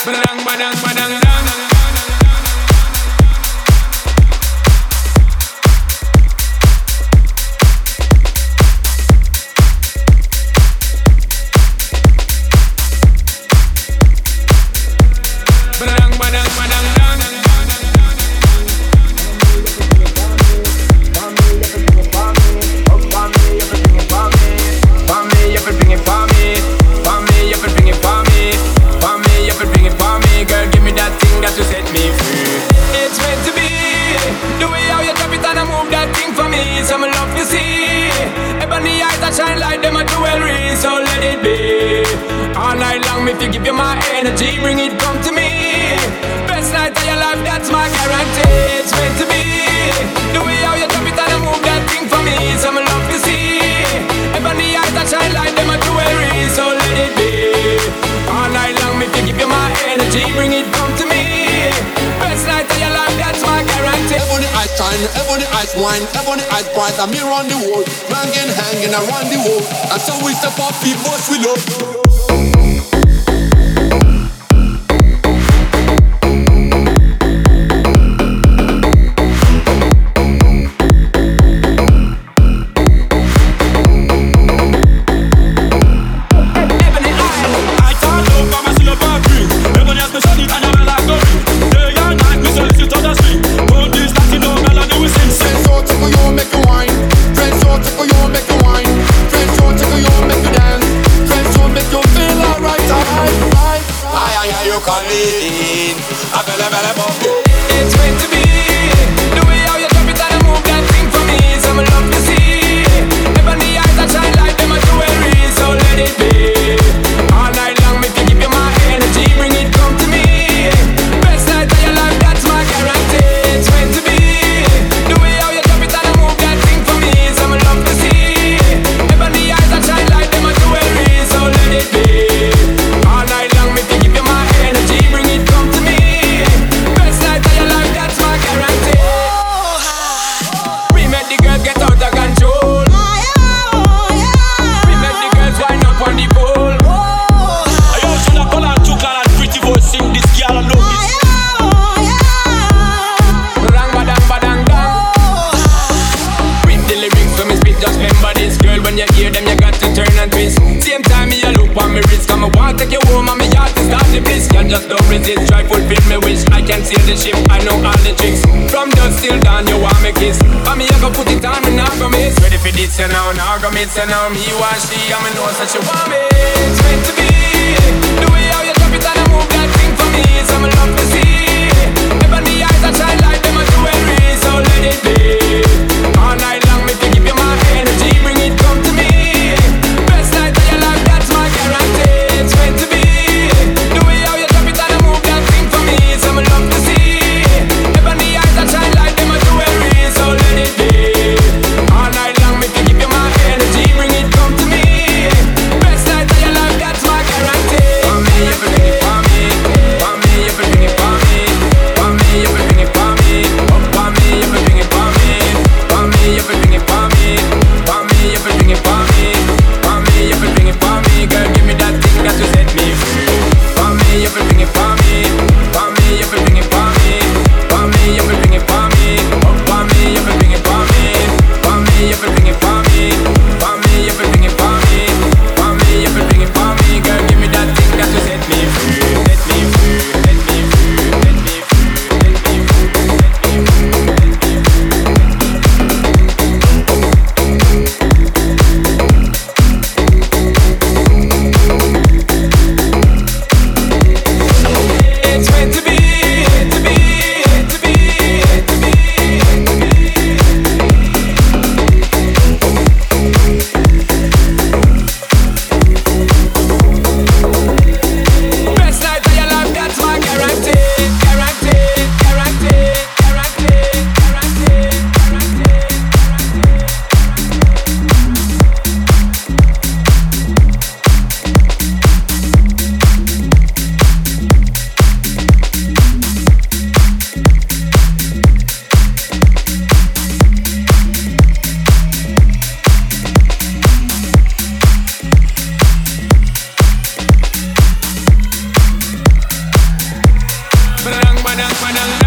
Badang, badang, badang, dang. Badang, badang, badang, dang. Girl, give me that thing that you set me free. It's meant to be. The way how you drop it and I move that thing for me. Some love you see. Ebony eyes that shine like them a jewelry. So let it be. All night long, if you give you my energy, bring it come to me. Best night of your life, that's my guarantee. It's meant to be. The way how you drop it and I move that thing for me. Some love you see. Ebony eyes that shine like them a jewelry. So let it be. All night long, if you give you my energy, bring it come to me. Best night of your life, that's my guarantee. Ebony eyes shine, ebony eyes wine, ebony eyes bright. I'm here on the world, hanging around the world. And so we step up, people we love. It's meant to be. The way how you drop it and I move that thing for me. Some love to see. Ebony eyes that shine like them a jewelry. So let it be. All night long, if you give you my energy, bring it come to me. Best night of your life, that's my guarantee. It's meant to be. The way how you drop it and I move that thing for me. Some love to see. Ebony eyes that shine like them a jewelry. So let it be. All night long, if you give you my energy, bring it come to me. Best night of your life, that's my guarantee. We make the girls get out of control. We make the girls wind up on the pole. I also not call out two and pretty voice sing this girl and love this. Rang badang badang dang. With the lyrics when me spit, just remember this. Girl, when you hear them, you got to turn and twist. Same time me a look on me wrist. Come I want take you home and me heart to start the bliss. Girl, just don't resist, try fulfill me wish. I can sail the ship, I know all the tricks. From dusk till dawn, you want me kiss. And me I go put it on, me not go miss. Ready for this, you know, now go miss, you know. Me want she, and me know that she want me. It's meant to be. The way how you drop it and I move that thing for me. Some love to see. Ebony eyes that shine like them a jewelry. So let it be. All night long, if you give you my energy, bring it come to me. Best night of your life, that's my guarantee. It's meant to be. The way how you drop it and I move that thing for me. Some love to see. Ebony eyes that shine like them a jewelry. So let it be. All night long, if you give you my energy, bring it come to me. Best night of your life, that's my guarantee. For me, everything is for me. For me, everything is for me. For me, everything is for me. Oh, for me, everything is for me. For me, everything is for me. For me, everything is for me. For me, everything is for me. Girl, give me that thing that you set me free. For me, everything is for me. For me, everything is for me. For me, everything is for me. Oh, for me, everything is for me. For me, everything is for me. For me, everything is for me. For me, everything is for me. Girl, give me that thing that you set me free. Set me free. Set me free. Set me free. Set me free. Set me free. badang badang.